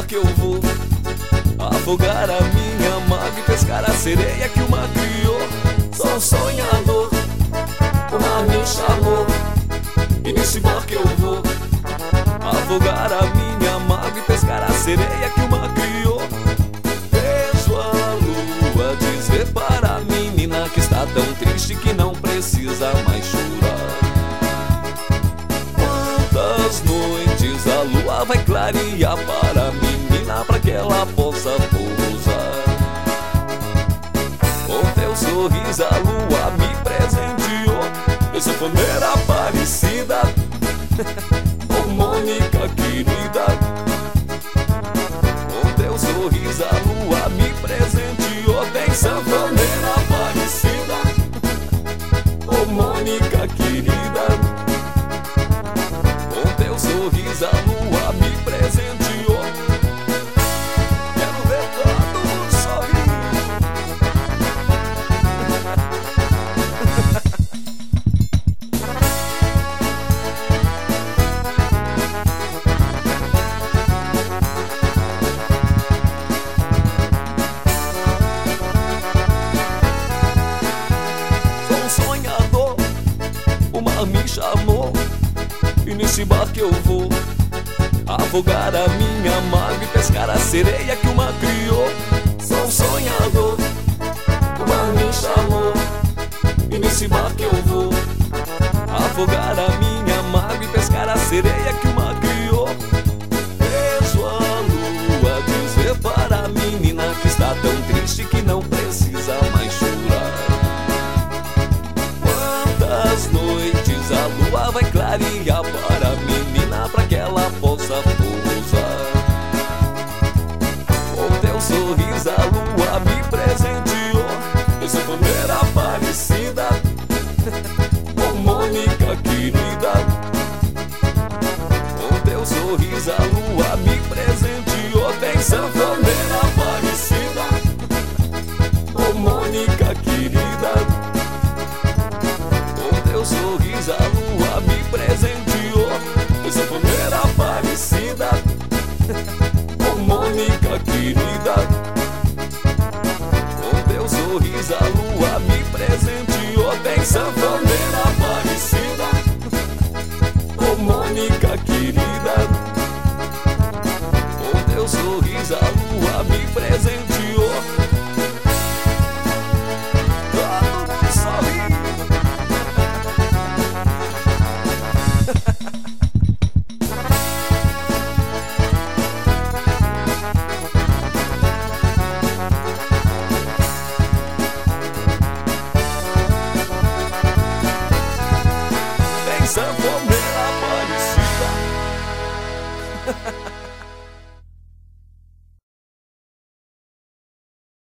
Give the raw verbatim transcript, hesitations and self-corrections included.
barco eu vou afogar a minha mágoa e pescar a sereia que o mar criou. Sou um sonhador, o mar me chamou, e nesse barco eu vou afogar a minha mágoa e pescar a sereia que o mar criou. Vejo a lua dizer para a menina que está tão triste que não precisa mais chorar. Quantas noites a lua vai clarear para a menina, para que ela possa pousar. Com teu sorriso a lua me presenteou, eu sou sanfoneira Aparecida, oh Mônica querida. Com teu sorriso a lua me presenteou, tem sanfoneira Aparecida, oh Mônica querida. Com teu sorriso a lua me presenteou. Quero ver todo mundo sorrir. Sou um sonhador, o mar me chamou, e nesse barco eu vou afogar a minha mágoa e pescar a sereia que o mar criou. Sou um sonhador, o mar me chamou, e nesse barco eu vou afogar a minha mágoa e pescar a sereia que o mar criou. Vejo a lua dizer para a menina que está tão triste que não precisa mais chorar. Quantas noites a lua vai clarear para a menina, para que ela possa pousar. Com teu sorriso a lua me presenteou, eu sou sanfoneira Aparecida, oh Mônica querida. Com teu sorriso a lua me presenteou, tem sanfoneira Aparecida, oh Mônica querida. Com teu sorriso a lua me presenteou, eu sou sanfoneira Aparecida, oh Mônica querida. Com teu sorriso a lua me presenteou, tem sanfoneira Aparecida, oh Mônica querida. Com teu sorriso a lua me presenteou. Todo mundo sorri. Tem sanfoneira Aparecida.